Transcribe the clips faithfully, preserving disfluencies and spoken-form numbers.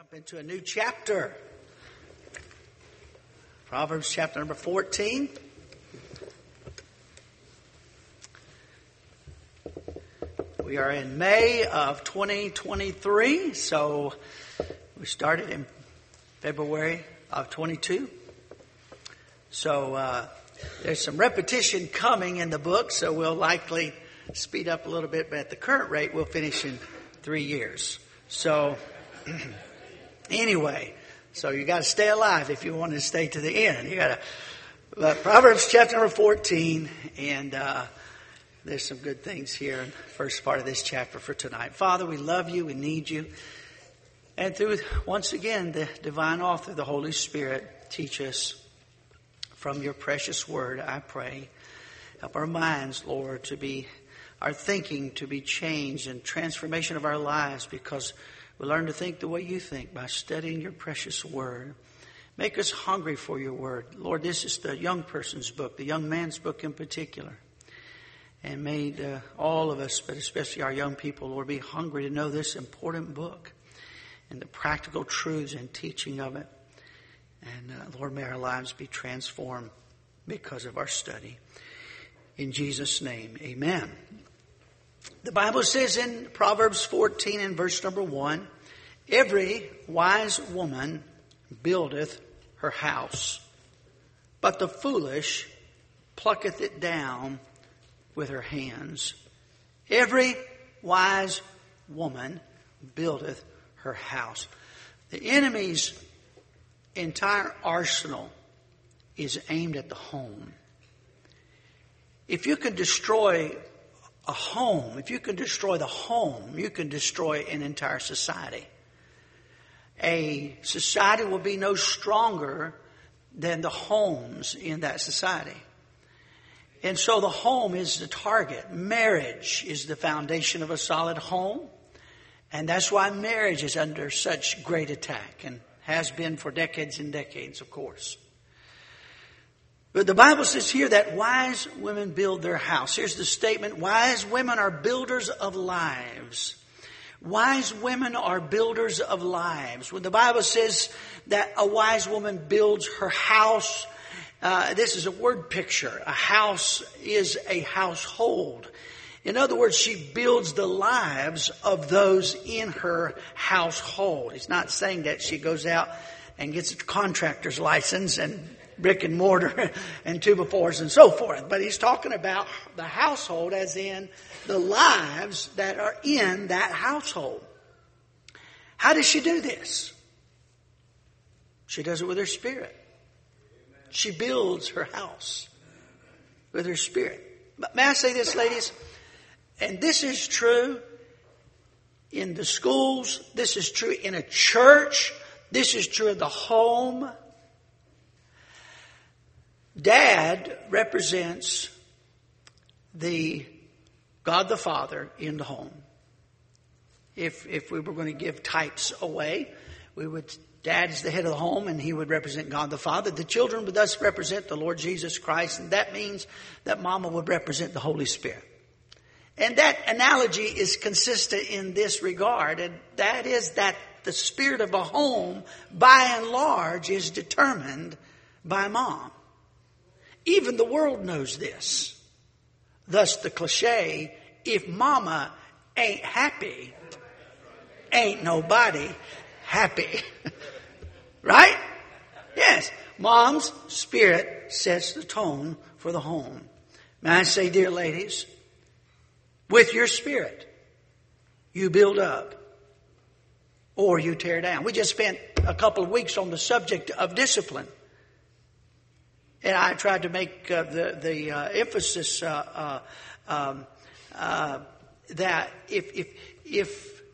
Jump into a new chapter. Proverbs chapter number fourteen. We are in May of twenty twenty-three, so we started in February of twenty-two. So uh, there's some repetition coming in the book, so we'll likely speed up a little bit, but at the current rate, we'll finish in three years. So anyway, so you got to stay alive if you want to stay to the end. You got to uh, Proverbs chapter number fourteen, and uh, there's some good things here in the first part of this chapter for tonight. Father, we love you, we need you, and through once again the divine author, the Holy Spirit, teach us from your precious word. I pray, help our minds, Lord, to be our thinking to be changed and transformation of our lives, because we learn to think the way you think by studying your precious word. Make us hungry for your word. Lord, this is the young person's book, the young man's book in particular. And made uh, all of us, but especially our young people, Lord, be hungry to know this important book and the practical truths and teaching of it. And uh, Lord, may our lives be transformed because of our study. In Jesus' name, amen. The Bible says in Proverbs fourteen and verse number one, every wise woman buildeth her house, but the foolish plucketh it down with her hands. Every wise woman buildeth her house. The enemy's entire arsenal is aimed at the home. If you can destroy a home, if you can destroy the home, you can destroy an entire society. A society will be no stronger than the homes in that society. And so the home is the target. Marriage is the foundation of a solid home. And that's why marriage is under such great attack and has been for decades and decades, of course. But the Bible says here that wise women build their house. Here's the statement. Wise women are builders of lives. Wise women are builders of lives. When the Bible says that a wise woman builds her house, uh, this is a word picture. A house is a household. In other words, she builds the lives of those in her household. It's not saying that she goes out and gets a contractor's license and brick and mortar and two by fours and so forth. But he's talking about the household as in the lives that are in that household. How does she do this? She does it with her spirit. She builds her house with her spirit. But may I say this, ladies? And this is true in the schools. This is true in a church. This is true in the home. Dad represents the God the Father in the home. If if we were going to give types away, we would, Dad is the head of the home and he would represent God the Father. The children would thus represent the Lord Jesus Christ, and that means that Mama would represent the Holy Spirit. And that analogy is consistent in this regard, and that is that the spirit of a home, by and large, is determined by Mom. Even the world knows this. Thus the cliche, if Mama ain't happy, ain't nobody happy. Right? Yes. Mom's spirit sets the tone for the home. May I say, dear ladies, with your spirit, you build up or you tear down. We just spent a couple of weeks on the subject of discipline. And I tried to make uh, the, the uh, emphasis uh, uh, um, uh, that if, if, if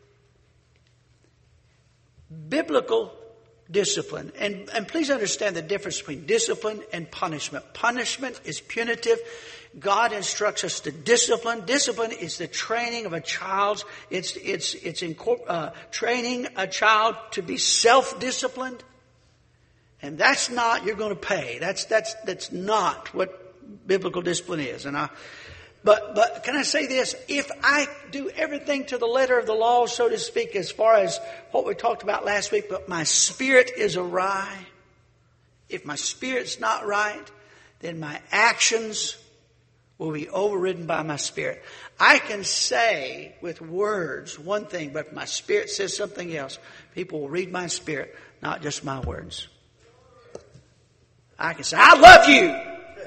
biblical discipline, and, and please understand the difference between discipline and punishment. Punishment is punitive. God instructs us to discipline. Discipline is the training of a child's, it's, it's, it's in, uh, training a child to be self-disciplined. And that's not, you're going to pay. That's, that's, that's not what biblical discipline is. And I, But but can I say this? If I do everything to the letter of the law, so to speak, as far as what we talked about last week, but my spirit is awry, if my spirit's not right, then my actions will be overridden by my spirit. I can say with words one thing, but if my spirit says something else, people will read my spirit, not just my words. I can say, I love you.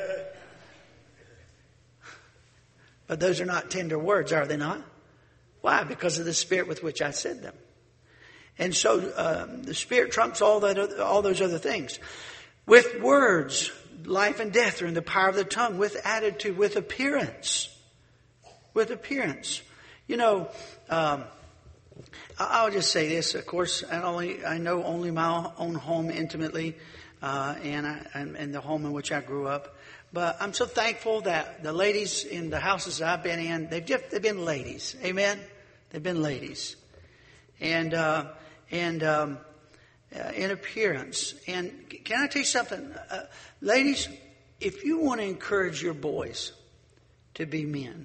But those are not tender words, are they not? Why? Because of the spirit with which I said them. And so um, the spirit trumps all that, other, all those other things. With words, life and death are in the power of the tongue. With attitude, with appearance, with appearance. You know, um, I'll just say this. Of course, I only I know only my own home intimately, uh, and I, and the home in which I grew up. But I'm so thankful that the ladies in the houses I've been in, they've just, they've been ladies. Amen? They've been ladies. And, uh, and, um, uh, in appearance. And can I tell you something? Uh, ladies, if you want to encourage your boys to be men,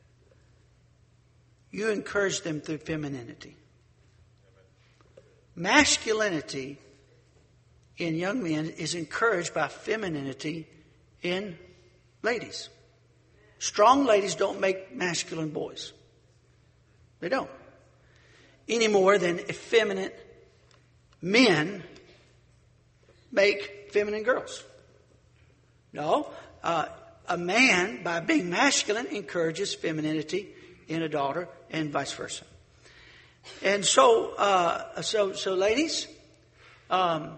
you encourage them through femininity. Masculinity in young men is encouraged by femininity in ladies. Strong ladies don't make masculine boys. They don't. Any more than effeminate men make feminine girls. No. Uh, a man, by being masculine, encourages femininity in a daughter and vice versa. And so, uh, so, so ladies, um,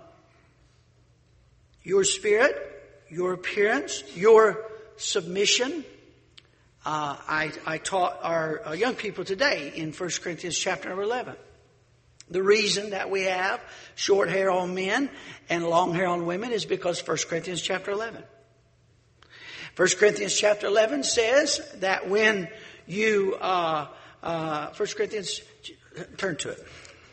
your spirit, your appearance, your submission. Uh, I, I taught our, our young people today in First Corinthians chapter number eleven. The reason that we have short hair on men and long hair on women is because First Corinthians chapter eleven. First Corinthians chapter eleven says that when you, uh, uh, First Corinthians, turn to it.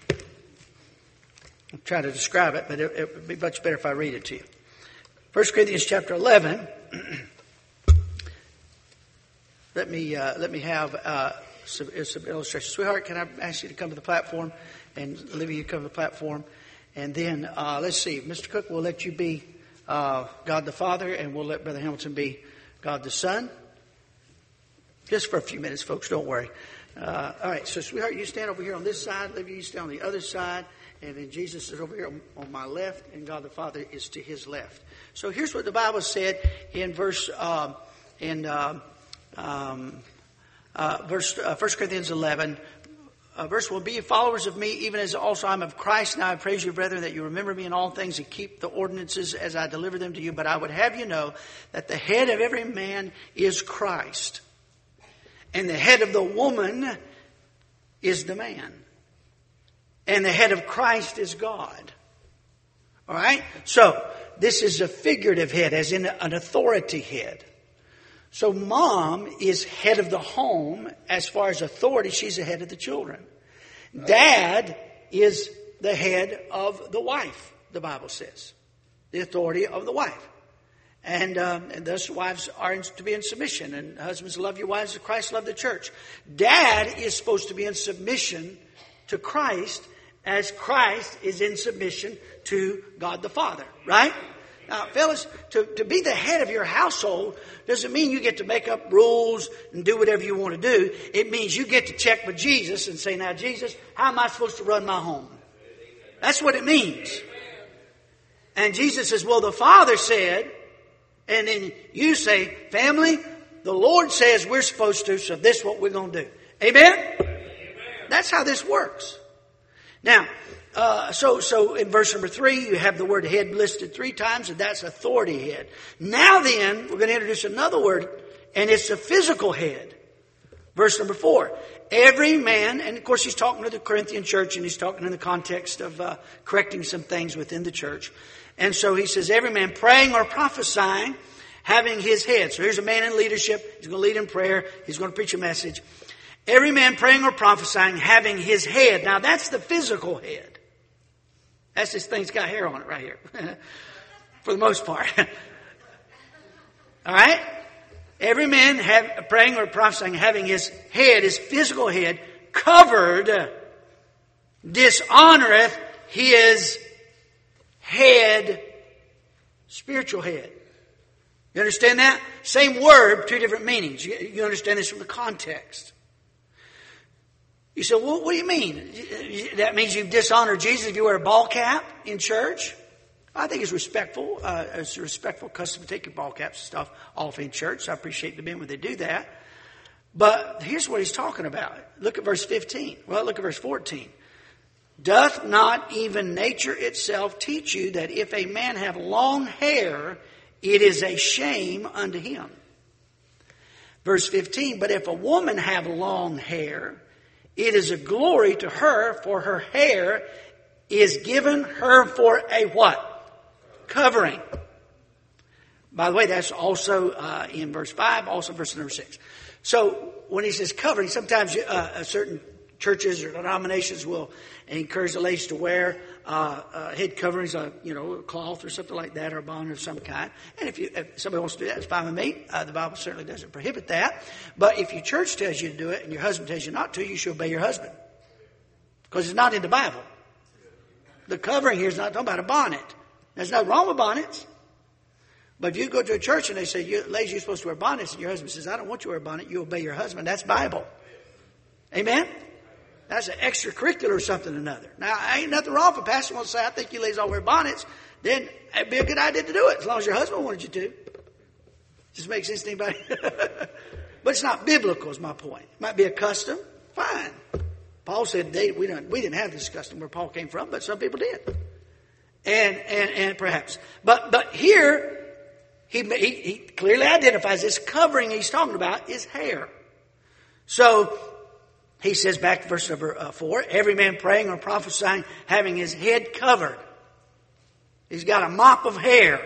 I'll try to describe it, but it, it would be much better if I read it to you. First Corinthians chapter eleven. let me uh, let me have uh, some, some illustration. Sweetheart, can I ask you to come to the platform, and Olivia, you come to the platform, and then uh, let's see, Mister Cook, we'll let you be uh, God the Father, and we'll let Brother Hamilton be God the Son. Just for a few minutes, folks. Don't worry. Uh, all right. So, sweetheart, you stand over here on this side. Olivia, you stand on the other side. And then Jesus is over here on, on my left, and God the Father is to his left. So here's what the Bible said in verse um, in um, um, uh, verse uh, First Corinthians eleven, uh, verse one: Be followers of me, even as also I am of Christ. Now I praise you, brethren, that you remember me in all things and keep the ordinances as I deliver them to you. But I would have you know that the head of every man is Christ, and the head of the woman is the man. And the head of Christ is God. All right? So, this is a figurative head, as in an authority head. So, mom is head of the home. As far as authority, she's the head of the children. Dad is the head of the wife, the Bible says. The authority of the wife. And, um, and thus wives are in, to be in submission. And husbands, love your wives as Christ loved the church. Dad is supposed to be in submission to Christ, as Christ is in submission to God the Father. Right? Now, fellas, to, to be the head of your household doesn't mean you get to make up rules and do whatever you want to do. It means you get to check with Jesus and say, now, Jesus, how am I supposed to run my home? That's what it means. And Jesus says, well, the Father said, and then you say, family, the Lord says we're supposed to, so this is what we're going to do. Amen? Amen. That's how this works. Now, uh, so, so in verse number three, you have the word head listed three times, and that's authority head. Now then, we're going to introduce another word, and it's the physical head. Verse number four. Every man, and of course he's talking to the Corinthian church, and he's talking in the context of uh, correcting some things within the church. And so he says, every man praying or prophesying, having his head. So here's a man in leadership. He's going to lead in prayer. He's going to preach a message. Every man praying or prophesying, having his head. Now that's the physical head. That's this thing's got hair on it right here. For the most part. All right? every man have, praying or prophesying, having his head, his physical head, covered, dishonoreth his head, spiritual head. You understand that? Same word, two different meanings. You, you understand this from the context. You say, well, what do you mean? That means you've dishonored Jesus if you wear a ball cap in church? I think it's respectful. Uh, it's a respectful custom to take your ball caps and stuff off in church. So I appreciate the men when they do that. But here's what he's talking about. Look at verse fifteen. Well, look at verse fourteen. Doth not even nature itself teach you that if a man have long hair, it is a shame unto him? Verse fifteen. But if a woman have long hair, it is a glory to her, for her hair is given her for a what? Covering. By the way, that's also uh, in verse five, also verse number six. So when he says covering, sometimes uh, certain churches or denominations will encourage the ladies to wear uh, uh, head coverings, uh, you know, a cloth or something like that, or a bonnet of some kind. And if, you, if somebody wants to do that, it's fine with me. Uh, the Bible certainly doesn't prohibit that. But if your church tells you to do it and your husband tells you not to, you should obey your husband, because it's not in the Bible. The covering here is not talking about a bonnet. There's nothing wrong with bonnets. But if you go to a church and they say, you, ladies, you're supposed to wear bonnets, and your husband says, I don't want you to wear a bonnet, you obey your husband. That's Bible. Amen? That's an extracurricular or something or another. Now, ain't nothing wrong if a pastor wants to say, I think you ladies all wear bonnets. Then it'd be a good idea to do it, as long as your husband wanted you to. Just makes sense to anybody? But it's not biblical, is my point. It might be a custom. Fine. Paul said they, we, don't, we didn't have this custom where Paul came from, but some people did. And and and perhaps. But but here, he, he, he clearly identifies this covering he's talking about is hair. So he says, back to verse number uh, four, every man praying or prophesying, having his head covered. He's got a mop of hair.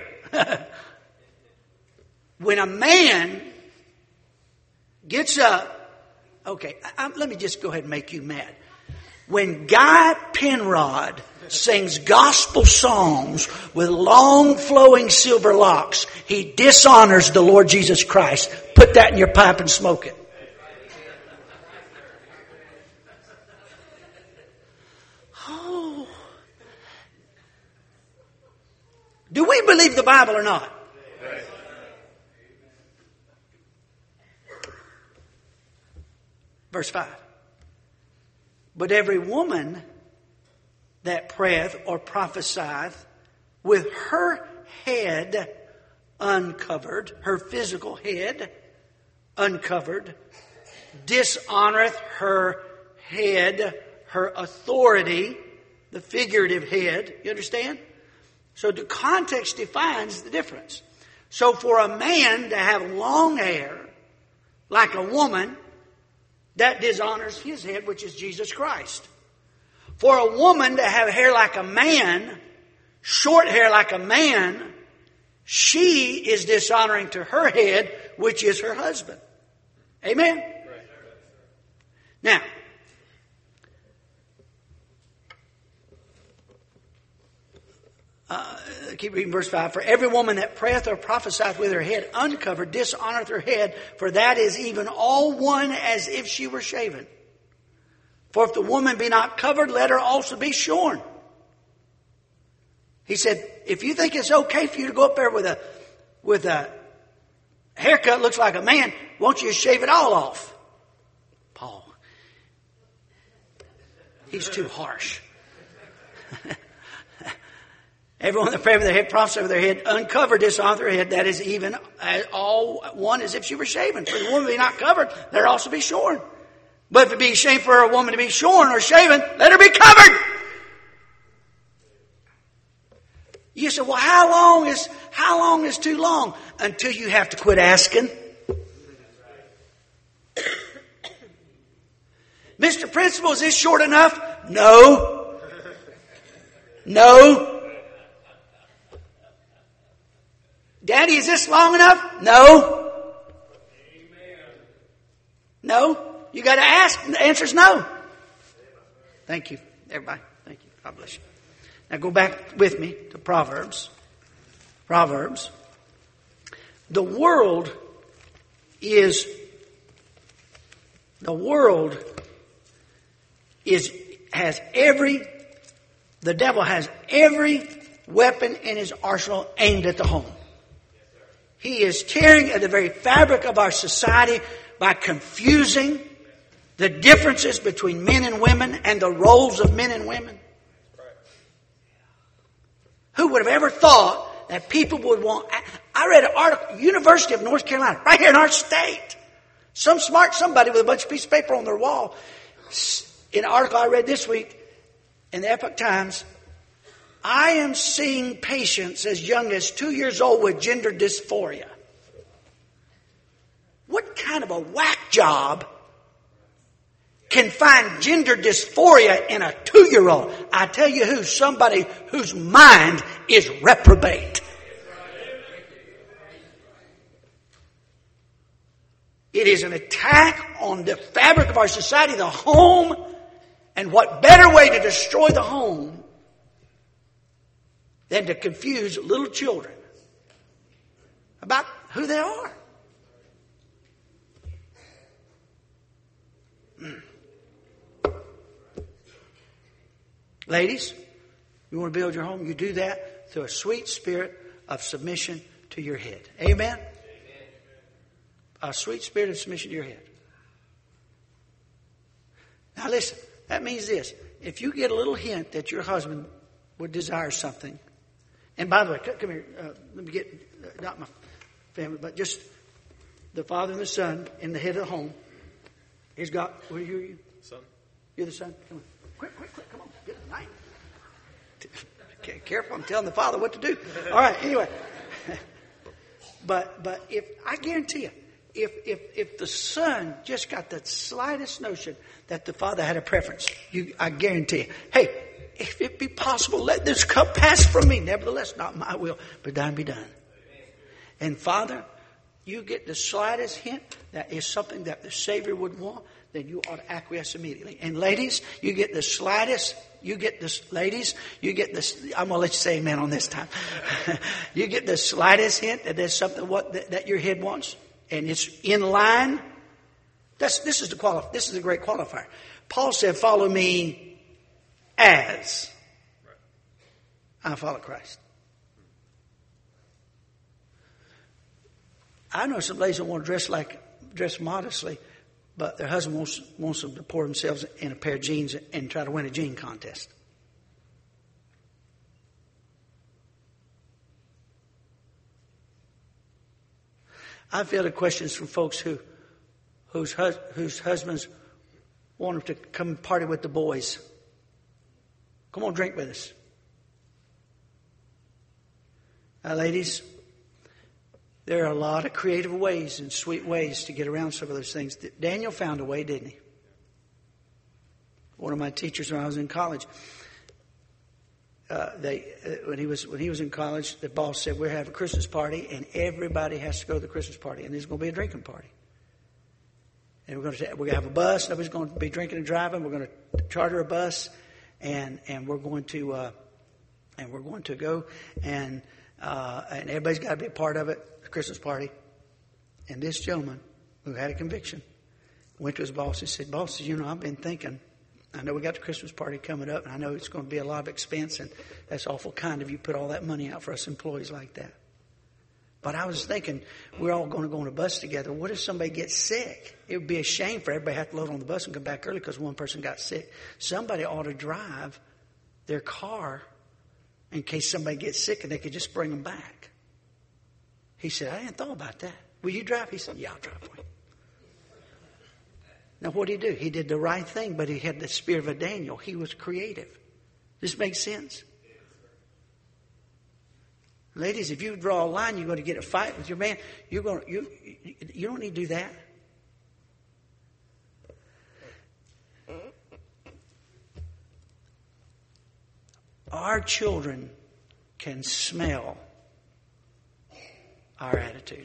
When a man gets up, okay, I, I, let me just go ahead and make you mad. When Guy Penrod sings gospel songs with long flowing silver locks, he dishonors the Lord Jesus Christ. Put that in your pipe and smoke it. Oh. Do we believe the Bible or not? Verse five. But every woman that prayeth or prophesieth with her head uncovered, her physical head uncovered, dishonoreth her head, her authority, the figurative head. You understand? So the context defines the difference. So for a man to have long hair, like a woman, that dishonors his head, which is Jesus Christ. For a woman to have hair like a man, short hair like a man, she is dishonoring to her head, which is her husband. Amen? Right. Now, uh, keep reading verse five. For every woman that prayeth or prophesieth with her head uncovered dishonoreth her head, for that is even all one as if she were shaven. For if the woman be not covered, let her also be shorn. He said, if you think it's okay for you to go up there with a with a haircut looks like a man, won't you shave it all off? Paul. He's too harsh. Everyone that prayed with their head, prophesied with their head, uncovered, dishonor their head. That is even all one as if she were shaven. For the woman be not covered, let her also be shorn. But if it be shame for a woman to be shorn or shaven, let her be covered. You say, well, how long is how long is too long? Until you have to quit asking. Mister Principal, is this short enough? No. No. Daddy, is this long enough? No. No. You got to ask. The answer is no. Thank you, everybody. Thank you. God bless you. Now go back with me to Proverbs. Proverbs. The world is the world is has every, the devil has every weapon in his arsenal aimed at the home. He is tearing at the very fabric of our society by confusing the differences between men and women and the roles of men and women. Who would have ever thought that people would want... I read an article, University of North Carolina, right here in our state. Some smart somebody with a bunch of pieces of paper on their wall. In an article I read this week in the Epoch Times, I am seeing patients as young as two years old with gender dysphoria. What kind of a whack job can find gender dysphoria in a two-year-old? I tell you who, somebody whose mind is reprobate. It is an attack on the fabric of our society, the home, and what better way to destroy the home than to confuse little children about who they are. Mm. Ladies, you want to build your home, you do that through a sweet spirit of submission to your head. Amen? Amen. A sweet spirit of submission to your head. Now listen, that means this. If you get a little hint that your husband would desire something, and by the way, come here, uh, let me get, uh, not my family, but just the father and the son in the head of the home. He's got, what are you? Son. You're the son? Come on. Quick, quick, quick, come on. Get it right. Okay, careful, I'm telling the father what to do. All right, anyway. But but if, I guarantee you, if, if, if the son just got the slightest notion that the father had a preference, you, I guarantee you, hey, if it be possible, let this cup pass from me. Nevertheless, not my will, but thine be done. And Father, you get the slightest hint that is something that the Savior would want, then you ought to acquiesce immediately. And ladies, you get the slightest, you get this, ladies, you get this, I'm going to let you say amen on this time. You get the slightest hint that there's something what that, that your head wants, and it's in line. That's, this is the quali- this is the great qualifier. Paul said, follow me as I follow Christ. I know some ladies don't want to dress like dress modestly, but their husband wants wants them to pour themselves in a pair of jeans and try to win a jean contest. I've fielded questions from folks who whose hus- whose husbands want them to come party with the boys. Come on, drink with us. Now, ladies, there are a lot of creative ways and sweet ways to get around some of those things. Daniel found a way, didn't he? One of my teachers when I was in college, uh, they uh, when he was when he was in college, the boss said, we're having a Christmas party, and everybody has to go to the Christmas party, and there's going to be a drinking party. And we're going to we're going to have a bus. Nobody's going to be drinking and driving. We're going to charter a bus. And and we're going to uh, and we're going to go and uh, and everybody's got to be a part of it, the Christmas party. And this gentleman who had a conviction went to his boss and said, "Boss, you know, I've been thinking. I know we got the Christmas party coming up, and I know it's going to be a lot of expense, and that's awful kind of you put all that money out for us employees like that. But I was thinking, we're all going to go on a bus together. What if somebody gets sick? It would be a shame for everybody to have to load on the bus and come back early because one person got sick. Somebody ought to drive their car in case somebody gets sick and they could just bring them back." He said, "I hadn't thought about that. Will you drive?" He said, "Yeah, I'll drive for you." Now, what did he do? He did the right thing, but he had the spirit of a Daniel. He was creative. This makes sense? Ladies, if you draw a line, you're going to get a fight with your man. You're going to, you, you don't need to do that. Our children can smell our attitude.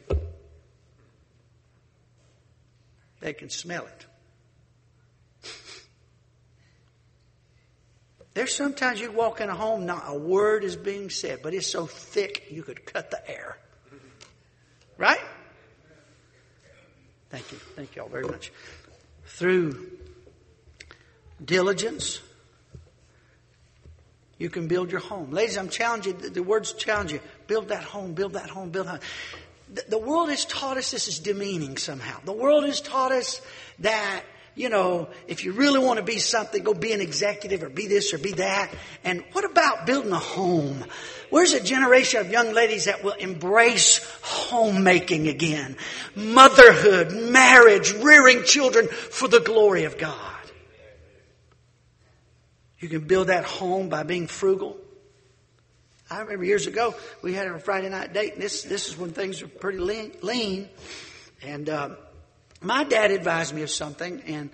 They can smell it. There's sometimes you walk in a home, not a word is being said, but it's so thick you could cut the air. Right? Thank you. Thank you all very much. Through diligence, you can build your home. Ladies, I'm challenging you. The words challenge you. Build that home, build that home, build that home. The, the world has taught us this is demeaning somehow. The world has taught us that, you know, if you really want to be something, go be an executive or be this or be that. And what about building a home? Where's a generation of young ladies that will embrace homemaking again? Motherhood, marriage, rearing children for the glory of God. You can build that home by being frugal. I remember years ago, we had a Friday night date, and this, this is when things were pretty lean. lean. And uh, my dad advised me of something, and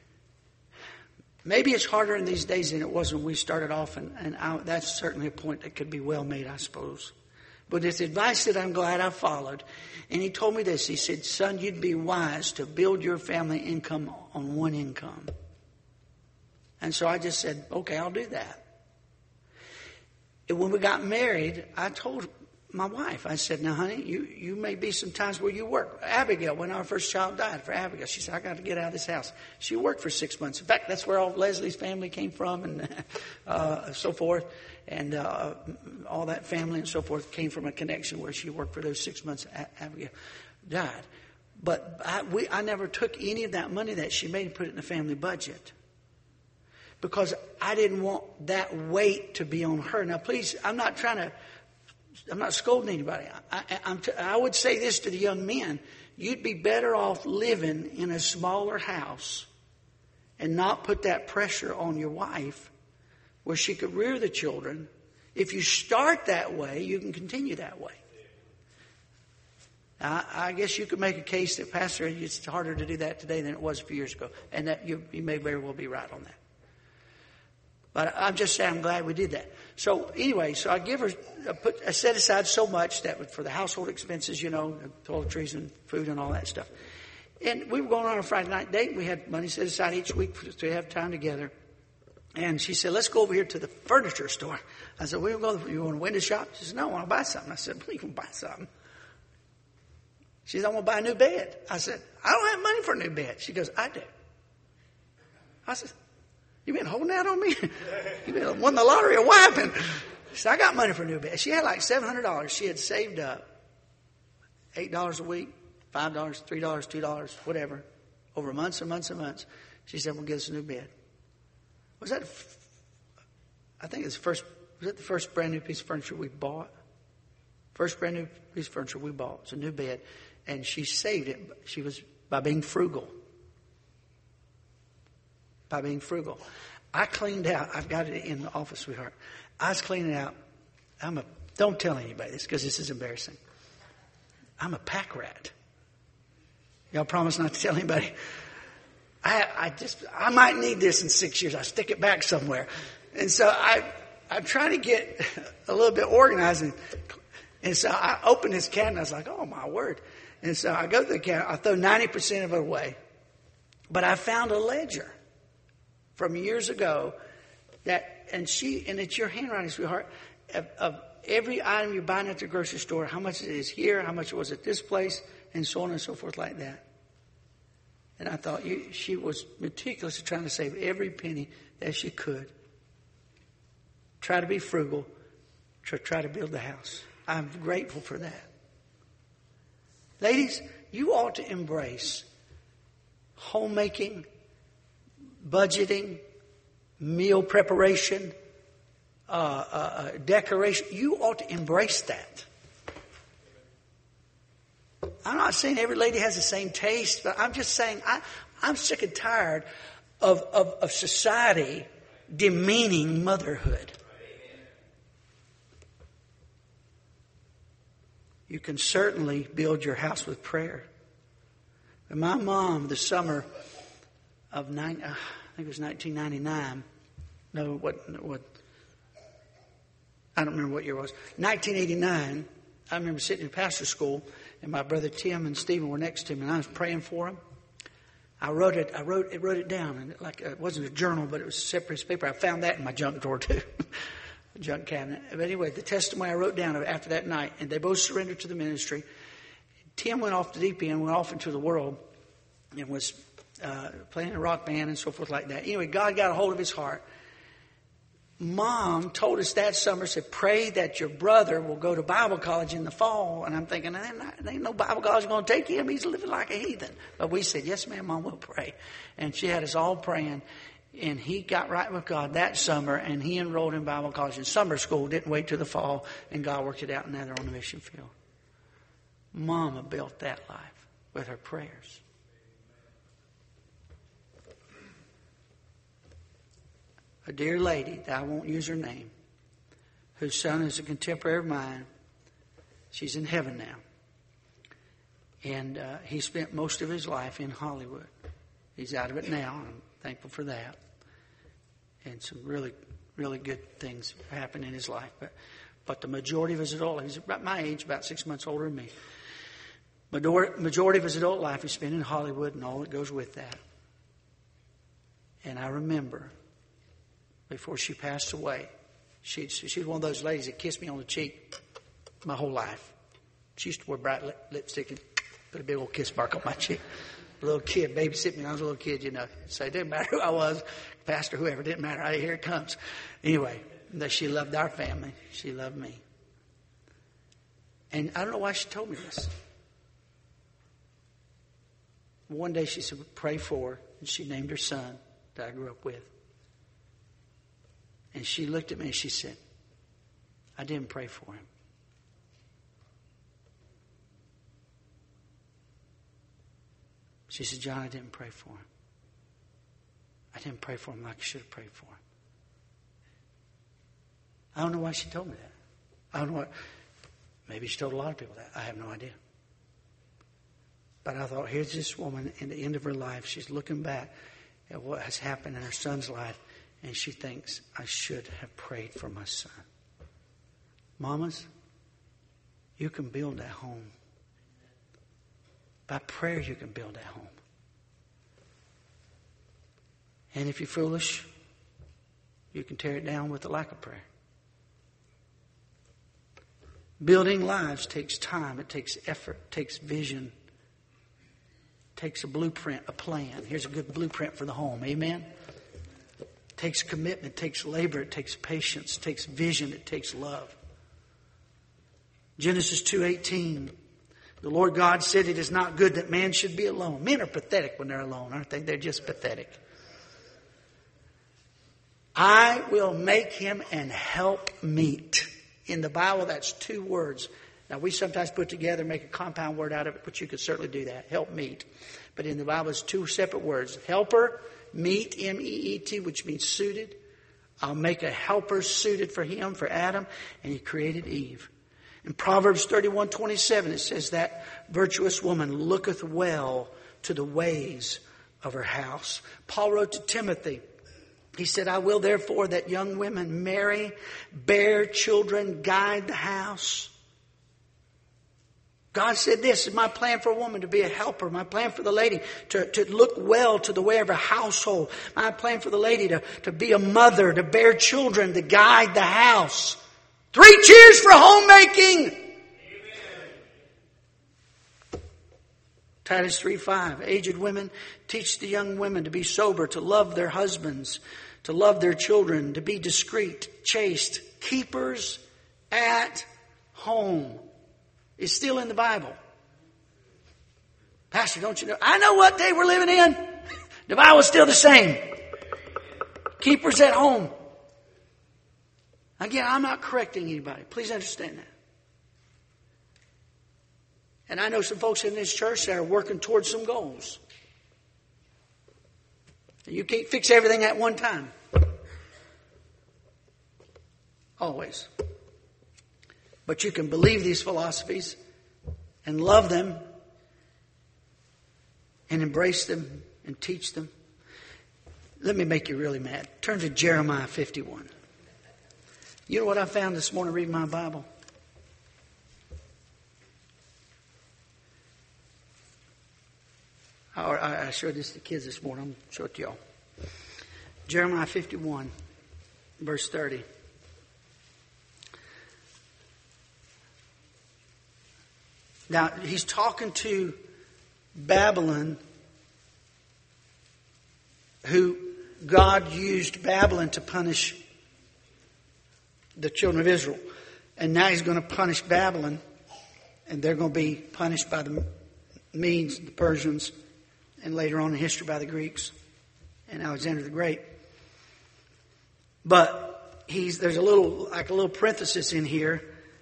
maybe it's harder in these days than it was when we started off, and, and I, that's certainly a point that could be well made, I suppose. But it's advice that I'm glad I followed. And he told me this. He said, son, you'd be wise to build your family income on one income. And so I just said, okay, I'll do that. And when we got married, I told my wife, I said, now, honey, you, you may be some times where you work. Abigail, when our first child died, for Abigail, she said, I got to get out of this house. She worked for six months. In fact, that's where all Leslie's family came from and uh, so forth. And uh, all that family and so forth came from a connection where she worked for those six months. Abigail died. But I, we, I never took any of that money that she made and put it in the family budget. Because I didn't want that weight to be on her. Now, please, I'm not trying to, I'm not scolding anybody. I, I, I'm t- I would say this to the young men. You'd be better off living in a smaller house and not put that pressure on your wife where she could rear the children. If you start that way, you can continue that way. Now, I guess you could make a case that, Pastor, it's harder to do that today than it was a few years ago. And that you, you may very well be right on that. But I'm just saying I'm glad we did that. So anyway, so I give her, I, put, I set aside so much that would, for the household expenses, you know, toiletries and food and all that stuff. And we were going on a Friday night date. We had money set aside each week to have time together. And she said, let's go over here to the furniture store. I said, we will go, you want to window shop? She said, no, I want to buy something. I said, please, you can buy something. She said, I want to buy a new bed. I said, I don't have money for a new bed. She goes, I do. I said, you been holding out on me? You been won the lottery or what happened? She said, I got money for a new bed. She had like seven hundred dollars. She had saved up eight dollars a week, five dollars, three dollars, two dollars, whatever, over months and months and months. She said, we'll get us a new bed. Was that, I think it's the first, was that the first brand new piece of furniture we bought? First brand new piece of furniture we bought. It's a new bed. And she saved it. She was by being frugal. By being frugal. I cleaned out. I've got it in the office, sweetheart. I was cleaning out. I'm a, don't tell anybody this because this is embarrassing. I'm a pack rat. Y'all promise not to tell anybody. I, I just, I might need this in six years. I stick it back somewhere. And so I, I'm trying to get a little bit organized. And, and so I opened this cabinet. I was like, oh my word. And so I go to the cabinet. I throw ninety percent of it away. But I found a ledger from years ago that, and she, and it's your handwriting, sweetheart, of, of every item you're buying at the grocery store, how much it is here, how much it was at this place, and so on and so forth like that. And I thought you, she was meticulously trying to save every penny that she could. Try to be frugal, to try to build the house. I'm grateful for that. Ladies, you ought to embrace homemaking, budgeting, meal preparation, uh, uh, decoration. You ought to embrace that. I'm not saying every lady has the same taste, but I'm just saying I, I'm sick and tired of, of, of society demeaning motherhood. You can certainly build your house with prayer. And my mom, the summer of nine, uh, I think it was nineteen ninety-nine. No, what? What? I don't remember what year it was. nineteen eighty-nine. I remember sitting in pastor school, and my brother Tim and Stephen were next to me, and I was praying for them. I wrote it. I wrote it. Wrote it down, and it, like it wasn't a journal, but it was a separate paper. I found that in my junk drawer too, junk cabinet. But anyway, the testimony I wrote down after that night, and they both surrendered to the ministry. Tim went off to deep end, went off into the world, and was uh, playing a rock band and so forth like that. Anyway, God got a hold of his heart. Mom told us that summer, said, pray that your brother will go to Bible college in the fall. And I'm thinking, there ain't no Bible college going to take him. He's living like a heathen. But we said, yes, ma'am, Mom, we'll pray. And she had us all praying. And he got right with God that summer, and he enrolled in Bible college in summer school, didn't wait till the fall, and God worked it out, and now they're on the mission field. Mama built that life with her prayers. A dear lady, that I won't use her name, whose son is a contemporary of mine. She's in heaven now. And uh, he spent most of his life in Hollywood. He's out of it now. I'm thankful for that. And some really, really good things happened in his life. But, but the majority of his adult life, he's about my age, about six months older than me. Majority of his adult life he spent in Hollywood and all that goes with that. And I remember, before she passed away, she she was one of those ladies that kissed me on the cheek my whole life. She used to wear bright lip, lipstick and put a big old kiss mark on my cheek. A little kid, babysit me when I was a little kid, you know. So it didn't matter who I was, pastor, whoever, it didn't matter. I, here it comes. Anyway, that she loved our family. She loved me. And I don't know why she told me this. One day she said, pray for her. And she named her son that I grew up with. And she looked at me and she said, I didn't pray for him. She said, John, I didn't pray for him. I didn't pray for him like I should have prayed for him. I don't know why she told me that. I don't know what. Maybe she told a lot of people that. I have no idea. But I thought, here's this woman in the end of her life. She's looking back at what has happened in her son's life. And she thinks, I should have prayed for my son. Mamas, you can build that home. By prayer, you can build that home. And if you're foolish, you can tear it down with the lack of prayer. Building lives takes time. It takes effort. It takes vision. It takes a blueprint, a plan. Here's a good blueprint for the home. Amen? It takes commitment. It takes labor. It takes patience. It takes vision. It takes love. Genesis two eighteen. The Lord God said it is not good that man should be alone. Men are pathetic when they're alone, aren't they? They're just pathetic. I will make him an helpmeet. In the Bible, that's two words. Now, we sometimes put together, make a compound word out of it, but you could certainly do that. Helpmeet. But in the Bible, it's two separate words. Helper, meet, M E E T, which means suited. I'll make a helper suited for him, for Adam, and he created Eve. In Proverbs thirty-one twenty-seven, it says that virtuous woman looketh well to the ways of her house. Paul wrote to Timothy. He said, I will therefore that young women marry, bear children, guide the house. God said this is my plan for a woman to be a helper. My plan for the lady to, to look well to the way of her household. My plan for the lady to, to be a mother, to bear children, to guide the house. Three cheers for homemaking. Amen. Titus three five. Aged women, teach the young women to be sober, to love their husbands, to love their children, to be discreet, chaste, keepers at home. It's still in the Bible. Pastor, don't you know? I know what day we're living in. The Bible's still the same. Keepers at home. Again, I'm not correcting anybody. Please understand that. And I know some folks in this church that are working towards some goals. And you can't fix everything at one time. Always. But you can believe these philosophies and love them and embrace them and teach them. Let me make you really mad. Turn to Jeremiah fifty-one. You know what I found this morning reading my Bible? I showed this to the kids this morning. I'm going to show it to y'all. Jeremiah fifty-one, verse thirty. Now, he's talking to Babylon who God used Babylon to punish the children of Israel. And now he's going to punish Babylon, and they're going to be punished by the Medes, the Persians, and later on in history by the Greeks and Alexander the Great. But he's there's a little like a little parenthesis in here.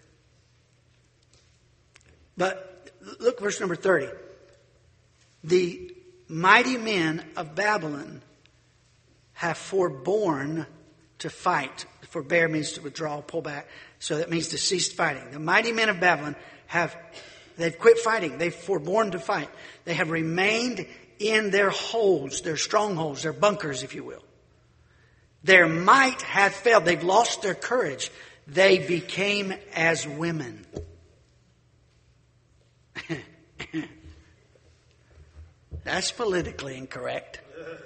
But look, verse number thirty. The mighty men of Babylon have forborne to fight. Forbear means to withdraw, pull back. So that means to cease fighting. The mighty men of Babylon have, they've quit fighting. They've forborne to fight. They have remained in their holds, their strongholds, their bunkers, if you will. Their might hath failed. They've lost their courage. They became as women. That's politically incorrect.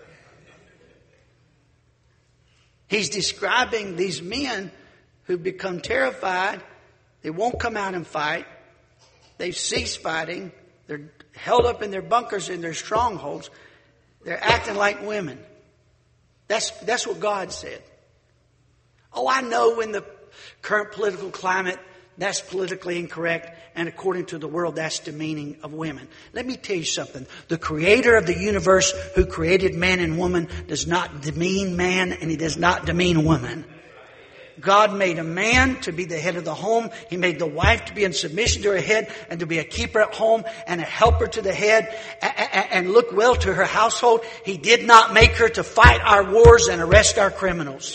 He's describing these men who become terrified. They won't come out and fight. They've ceased fighting. They're held up in their bunkers, in their strongholds. They're acting like women. That's, that's what God said. Oh, I know in the current political climate, that's politically incorrect. And according to the world, that's demeaning of women. Let me tell you something. The creator of the universe who created man and woman does not demean man, and he does not demean woman. God made a man to be the head of the home. He made the wife to be in submission to her head and to be a keeper at home and a helper to the head and look well to her household. He did not make her to fight our wars and arrest our criminals.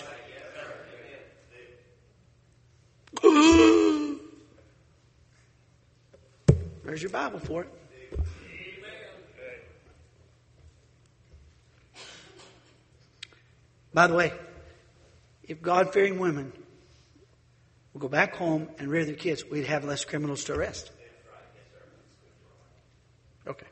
There's your Bible for it. By the way, if God-fearing women would go back home and rear their kids, we'd have less criminals to arrest. Okay.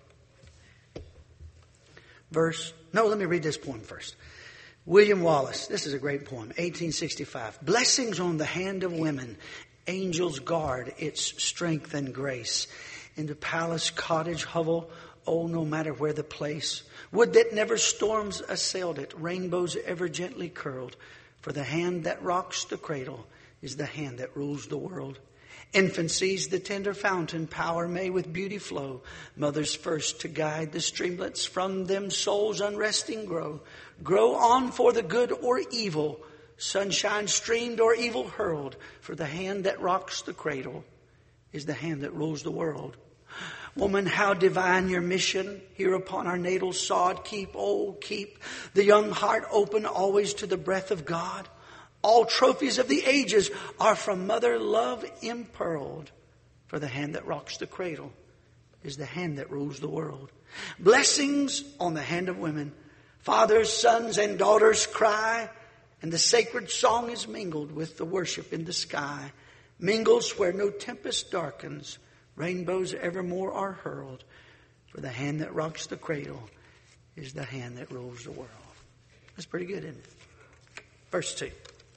Verse, no, let me read this poem first. William Wallace, this is a great poem, eighteen sixty-five. Blessings on the hand of women, angels guard its strength and grace. In the palace, cottage, hovel, oh, no matter where the place. Would that never storms assailed it, rainbows ever gently curled. For the hand that rocks the cradle is the hand that rules the world. Infancy's the tender fountain, power may with beauty flow. Mothers first to guide the streamlets, from them souls unresting grow. Grow on for the good or evil, sunshine streamed or evil hurled. For the hand that rocks the cradle is the hand that rules the world. Woman, how divine your mission here upon our natal sod. Keep, oh, keep the young heart open always to the breath of God. All trophies of the ages are from mother love impearled. For the hand that rocks the cradle is the hand that rules the world. Blessings on the hand of women. Fathers, sons, and daughters cry, and the sacred song is mingled with the worship in the sky. Mingles where no tempest darkens, rainbows evermore are hurled. For the hand that rocks the cradle is the hand that rules the world. That's pretty good, isn't it? Verse two.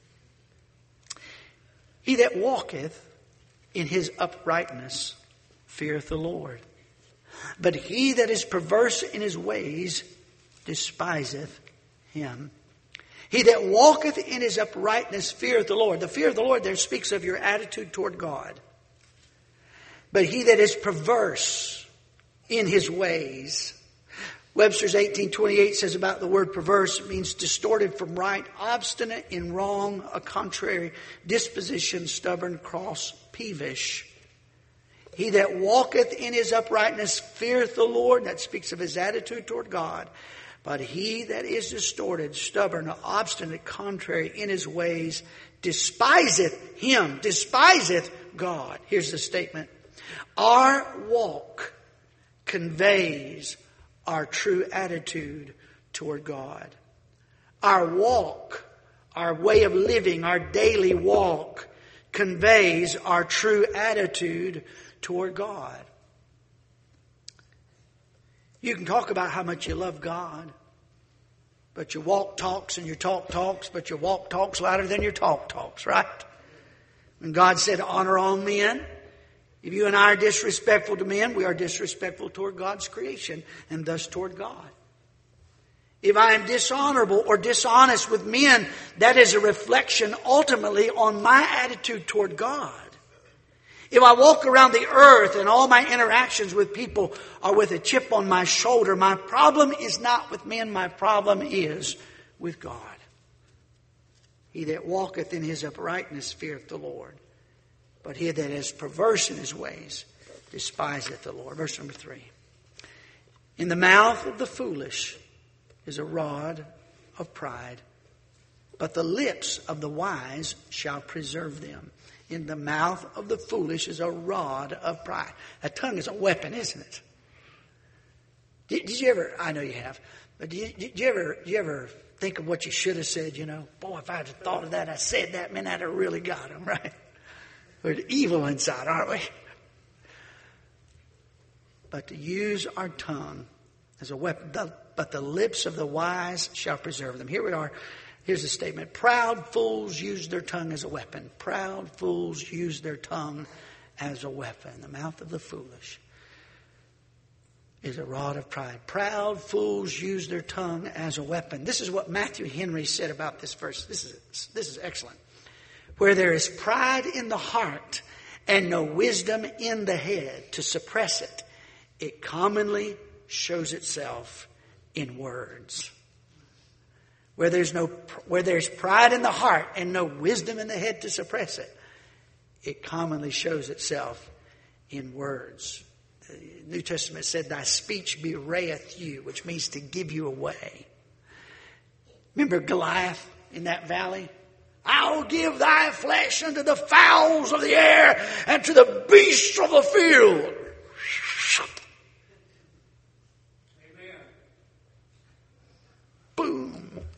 He that walketh in his uprightness feareth the Lord. But he that is perverse in his ways despiseth him. He that walketh in his uprightness feareth the Lord. The fear of the Lord there speaks of your attitude toward God. But he that is perverse in his ways. Webster's eighteen twenty-eight says about the word perverse, it means distorted from right, obstinate in wrong, a contrary disposition, stubborn, cross, peevish. He that walketh in his uprightness feareth the Lord. That speaks of his attitude toward God. But he that is distorted, stubborn, obstinate, contrary in his ways, despiseth him, despiseth God. Here's the statement. Our walk conveys our true attitude toward God. Our walk, our way of living, our daily walk conveys our true attitude toward God. You can talk about how much you love God, but your walk talks and your talk talks, but your walk talks louder than your talk talks, right? When God said, honor all men, if you and I are disrespectful to men, we are disrespectful toward God's creation and thus toward God. If I am dishonorable or dishonest with men, that is a reflection ultimately on my attitude toward God. If I walk around the earth and all my interactions with people are with a chip on my shoulder, my problem is not with men, my problem is with God. He that walketh in his uprightness feareth the Lord, but he that is perverse in his ways despiseth the Lord. Verse number three. In the mouth of the foolish is a rod of pride, but the lips of the wise shall preserve them. In the mouth of the foolish is a rod of pride. A tongue is a weapon, isn't it? Did, did you ever, I know you have, but did you, did you ever did you ever think of what you should have said, you know? Boy, if I had thought of that, I said that, man, I'd have really got him, right? We're evil inside, aren't we? But to use our tongue as a weapon, the, but the lips of the wise shall preserve them. Here we are. Here's a statement. Proud fools use their tongue as a weapon. Proud fools use their tongue as a weapon. The mouth of the foolish is a rod of pride. Proud fools use their tongue as a weapon. This is what Matthew Henry said about this verse. This is, this is excellent. Where there is pride in the heart and no wisdom in the head to suppress it, it commonly shows itself in words. Where there's no, where there's pride in the heart and no wisdom in the head to suppress it, it commonly shows itself in words. The New Testament said, "Thy speech bewrayeth you," which means to give you away. Remember Goliath in that valley? "I'll give thy flesh unto the fowls of the air and to the beasts of the field." Amen. Boom.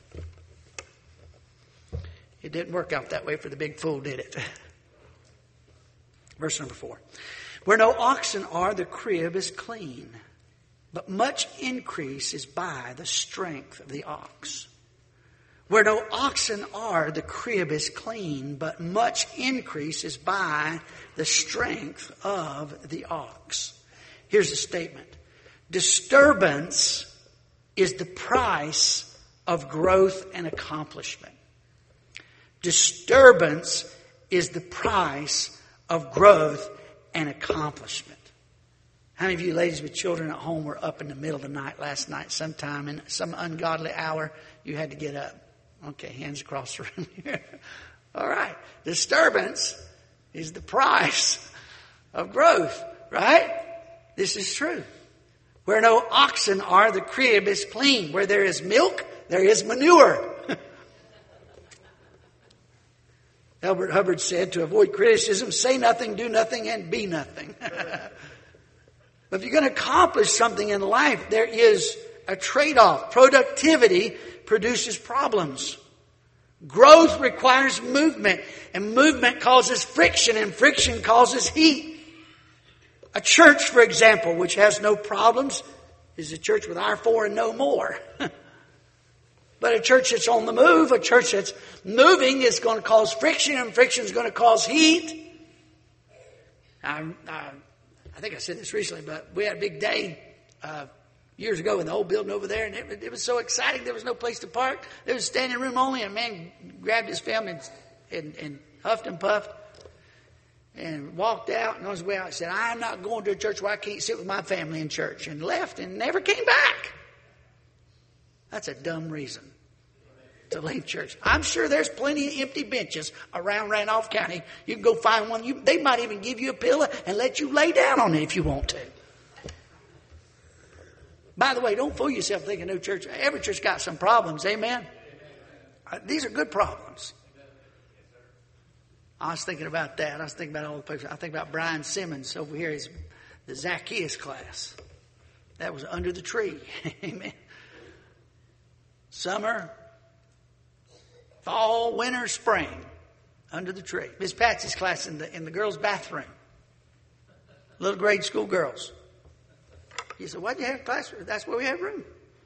It didn't work out that way for the big fool, did it? Verse number four. Where no oxen are, the crib is clean, but much increase is by the strength of the ox. Where no oxen are, the crib is clean, but much increase is by the strength of the ox. Here's the statement. Disturbance is the price of growth and accomplishment. Disturbance is the price of growth and accomplishment. How many of you ladies with children at home were up in the middle of the night last night sometime in some ungodly hour? You had to get up. Okay, hands across the room here. All right. Disturbance is the price of growth, right? This is true. Where no oxen are, the crib is clean. Where there is milk, there is manure. Albert Hubbard said, to avoid criticism, say nothing, do nothing, and be nothing. But if you're going to accomplish something in life, there is a trade-off. Productivity produces problems. Growth requires movement, and movement causes friction, and friction causes heat. A church, for example, which has no problems, is a church with our four and no more. But a church that's on the move, a church that's moving, is going to cause friction, and friction is going to cause heat. I, I, I think I said this recently, but we had a big day uh, years ago in the old building over there, and it, it was so exciting. There was no place to park. There was standing room only, and a man grabbed his film and, and, and huffed and puffed and walked out, and on his way out he said, "I'm not going to a church where I can't sit with my family in church," and left and never came back. That's a dumb reason to leave church. I'm sure there's plenty of empty benches around Randolph County. You can go find one. You, they might even give you a pillow and let you lay down on it if you want to. By the way, don't fool yourself thinking no church. Every church got some problems. Amen? Uh, these are good problems. I was thinking about that. I was thinking about all the places. I think about Brian Simmons over here. He's the Zacchaeus class. That was under the tree. Amen. Summer, fall, winter, spring, under the tree. Miss Patsy's class in the in the girls' bathroom. Little grade school girls. You said, "Why'd you have class?" That's where we have room.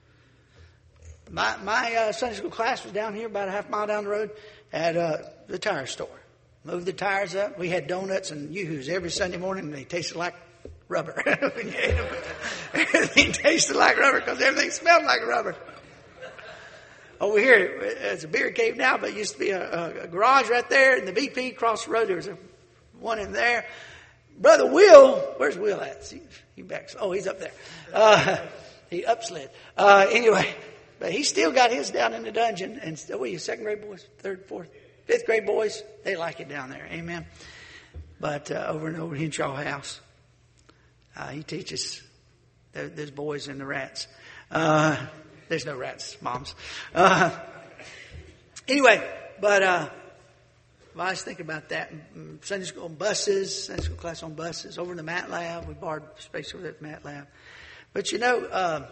My my uh, Sunday school class was down here, about a half mile down the road, at uh, the tire store. Moved the tires up. We had donuts and yoo-hoos every Sunday morning, and they tasted like rubber. Everything tasted like rubber because everything smelled like rubber. over here, it's a beer cave now, but it used to be a, a garage right there. And the V P across the road, there was a, one in there. Brother Will, where's Will at? He, he backs. Oh, he's up there. Uh, he upslid. Uh, anyway, but he still got his down in the dungeon. And what are you, second grade boys, third, fourth, fifth grade boys? They like it down there. Amen. But uh, over and over Henshaw House, uh, he teaches those boys and the rats. Uh, there's no rats, moms. Uh, anyway, but uh, I was thinking about that. Sunday school on buses, Sunday school class on buses, over in the Mat Lab. We borrowed space over there at the Mat Lab. But you know, uh,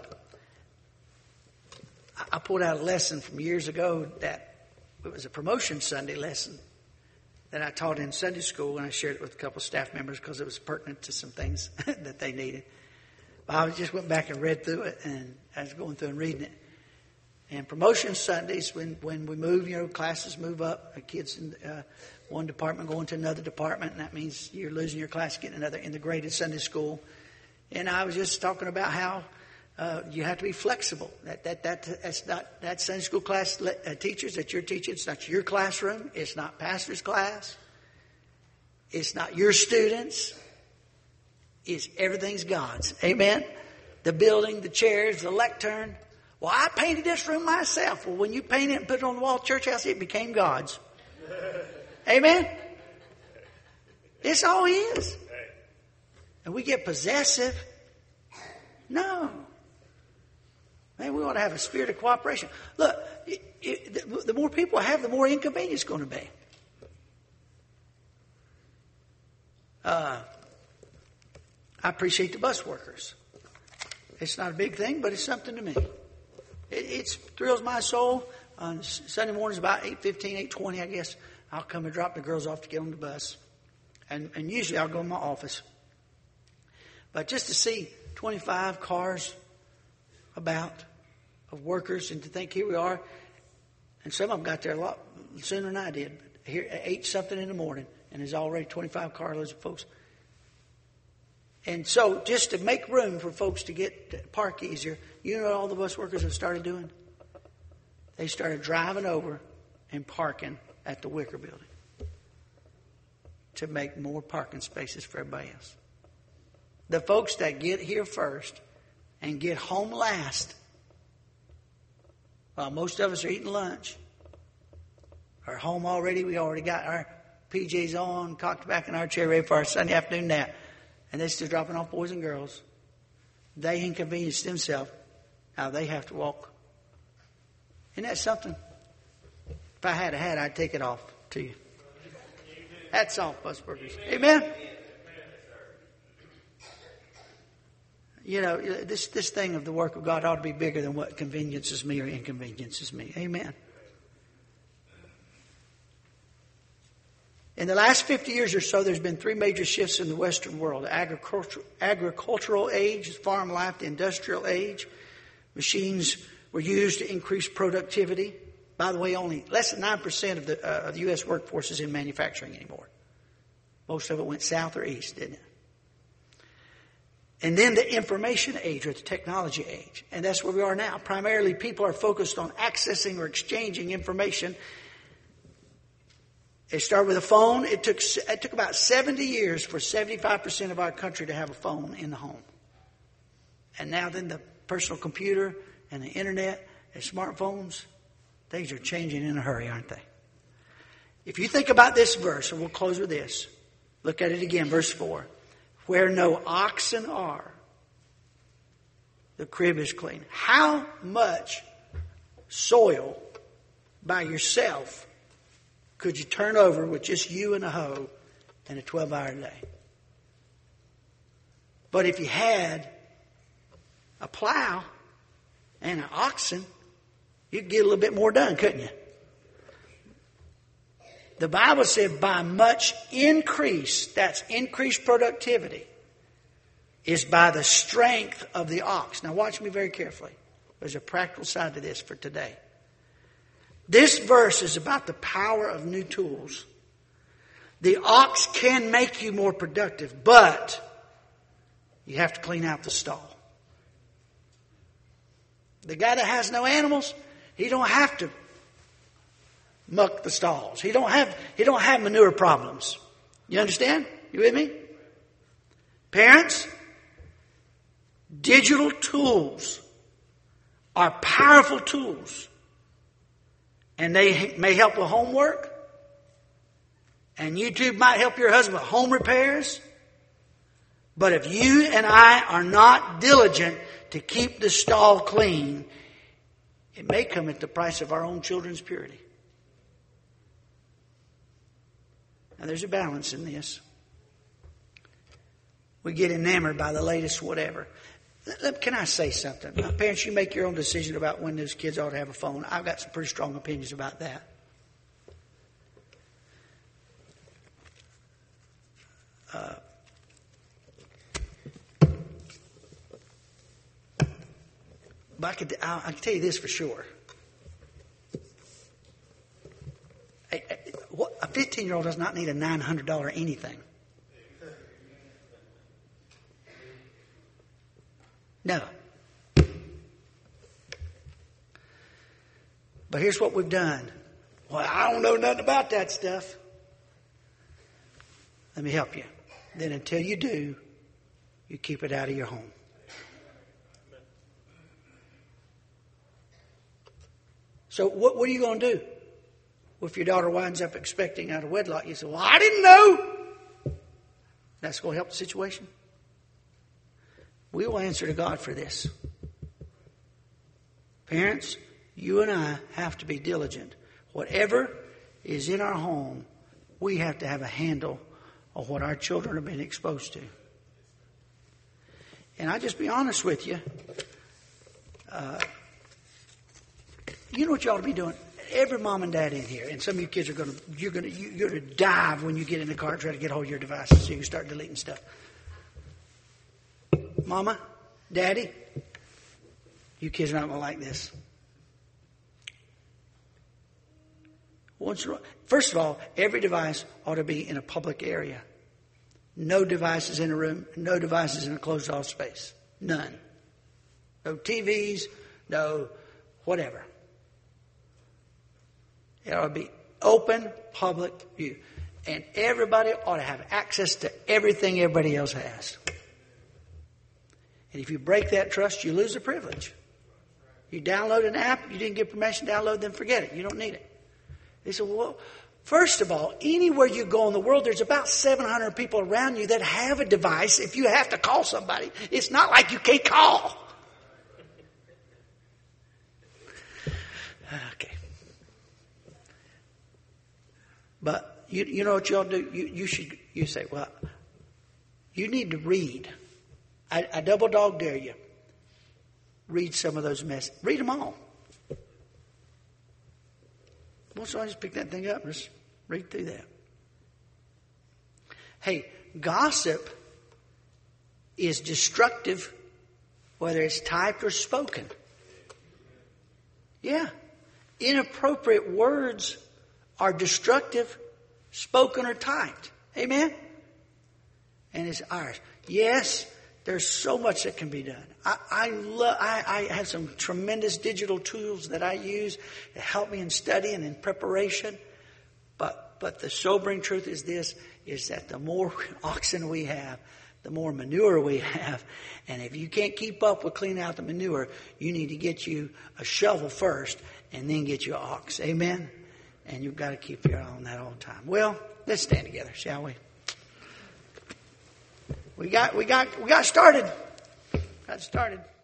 I pulled out a lesson from years ago that it was a promotion Sunday lesson that I taught in Sunday school, and I shared it with a couple of staff members because it was pertinent to some things that they needed. But I just went back and read through it, and I was going through and reading it. And promotion Sundays, when, when we move, you know, classes move up, kids in uh, one department going to another department, and that means you're losing your class, getting another integrated Sunday school. And I was just talking about how uh, you have to be flexible. That that that that's not that Sunday school class uh, teachers that you're teaching. It's not your classroom. It's not pastor's class. It's not your students. It's everything's God's. Amen. The building, the chairs, the lectern. Well, I painted this room myself. Well, when you paint it and put it on the wall of the church house, it became God's. Amen? It's all His. And we get possessive. No. Man, we ought to have a spirit of cooperation. Look, it, it, the more people I have, the more inconvenient it's going to be. Uh, I appreciate the bus workers. It's not a big thing, but it's something to me. It it's, thrills my soul. On Sunday mornings about eight fifteen, eight twenty, I guess, I'll come and drop the girls off to get on the bus. And, and usually I'll go in my office. But just to see twenty-five cars about of workers, and to think here we are, and some of them got there a lot sooner than I did. Here at eight something in the morning, and there's already twenty-five carloads of folks. And so just to make room for folks to get to park easier, you know what all the bus workers have started doing? They started driving over and parking at the Wicker Building to make more parking spaces for everybody else. The folks that get here first and get home last, while most of us are eating lunch, are home already. We already got our P Js on, cocked back in our chair, ready for our Sunday afternoon nap. And they're still dropping off boys and girls. They inconvenience themselves. Now they have to walk. Isn't that something? If I had a hat, I'd take it off to you. Hats off, bus workers. Amen? You know, this, this thing of the work of God ought to be bigger than what conveniences me or inconveniences me. Amen. In the last fifty years or so, there's been three major shifts in the Western world. The agricultural, agricultural age, farm life, the industrial age. Machines were used to increase productivity. By the way, only less than nine percent of the, uh, of the U S workforce is in manufacturing anymore. Most of it went south or east, didn't it? And then the information age, or the technology age. And that's where we are now. Primarily, people are focused on accessing or exchanging information. It started with a phone. It took it took about seventy years for seventy-five percent of our country to have a phone in the home. And now then the personal computer and the internet and smartphones, things are changing in a hurry, aren't they? If you think about this verse, and we'll close with this. Look at it again, verse four. Where no oxen are, the crib is clean. How much soil by yourself could you turn over with just you and a hoe in a twelve-hour day? But if you had a plow and an oxen, you'd get a little bit more done, couldn't you? The Bible said by much increase, that's increased productivity, is by the strength of the ox. Now watch me very carefully. There's a practical side to this for today. This verse is about the power of new tools. The ox can make you more productive, but you have to clean out the stall. The guy that has no animals, He don't have to muck the stalls. He don't have, he don't have manure problems. You understand? You with me? Parents, digital tools are powerful tools. And they may help with homework. And YouTube might help your husband with home repairs. But if you and I are not diligent to keep the stall clean, it may come at the price of our own children's purity. Now there's a balance in this. We get enamored by the latest whatever. Can I say something? Now, parents, you make your own decision about when those kids ought to have a phone. I've got some pretty strong opinions about that. Uh, but I, could, I, I can tell you this for sure. A, a, what, a fifteen-year-old does not need a nine hundred dollars anything. No. But here's what we've done. Well, I don't know nothing about that stuff. Let me help you. Then until you do, you keep it out of your home. So what, what are you going to do? Well, if your daughter winds up expecting out of wedlock, you say, well, I didn't know. That's going to help the situation. We will answer to God for this. Parents, you and I have to be diligent. Whatever is in our home, we have to have a handle on what our children are being exposed to. And I'll just be honest with you. Uh, you know what you ought to be doing? Every mom and dad in here, and some of you kids are going to, you're going to, you're going to dive when you get in the car and try to get hold of your devices so you can start deleting stuff. Mama, Daddy, you kids are not going to like this. Once, first of all, every device ought to be in a public area. No devices in a room, no devices in a closed-off space. None. No T Vs, no whatever. It ought to be open, public view. And everybody ought to have access to everything everybody else has. And if you break that trust, you lose the privilege. You download an app, you didn't get permission to download, then forget it. You don't need it. They said, well, first of all, anywhere you go in the world, there's about seven hundred people around you that have a device. If you have to call somebody, it's not like you can't call. Okay. But you, you know what you ought to do? You, you should, you say, well, you need to read. I, I double dog dare you. Read some of those messages. Read them all. Once in a while, just pick that thing up and just read through that. Hey, gossip is destructive, whether it's typed or spoken. Yeah. Inappropriate words are destructive, spoken or typed. Amen? And it's ours. Yes, there's so much that can be done. I, I, love, I, I have some tremendous digital tools that I use to help me in study and in preparation. But but the sobering truth is this, is that the more oxen we have, the more manure we have. And if you can't keep up with cleaning out the manure, you need to get you a shovel first and then get you an ox. Amen? And you've got to keep your eye on that all the time. Well, let's stand together, shall we? We got, we got, we got started. Got started.